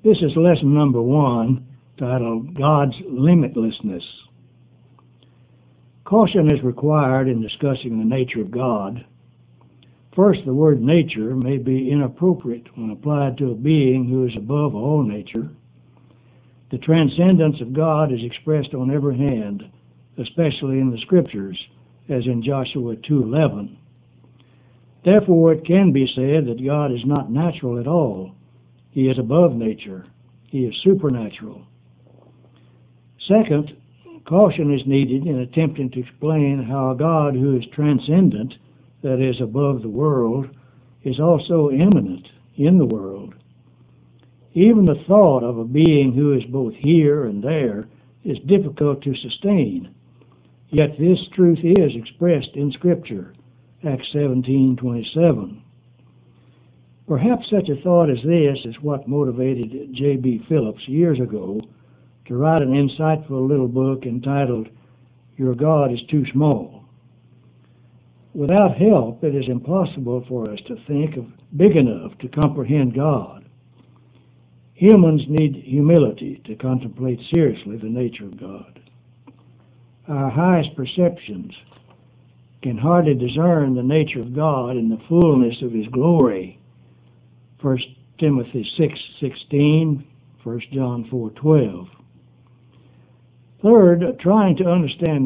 This is lesson number 1, titled God's Limitlessness. Caution is required in discussing the nature of God. First, the word nature may be inappropriate when applied to a being who is above all nature. The transcendence of God is expressed on every hand, especially in the Scriptures, as in Joshua 2:11. Therefore, it can be said that God is not natural at all. He is above nature. He is supernatural. Second, caution is needed in attempting to explain how a God who is transcendent, that is, above the world, is also immanent in the world. Even the thought of a being who is both here and there is difficult to sustain. Yet this truth is expressed in Scripture, Acts 17:27. Perhaps such a thought as this is what motivated J.B. Phillips years ago to write an insightful little book entitled, Your God is Too Small. Without help, it is impossible for us to think of big enough to comprehend God. Humans need humility to contemplate seriously the nature of God. Our highest perceptions can hardly discern the nature of God in the fullness of His glory. 1 Timothy 6:16, 1 John 4:12. Third, trying to understand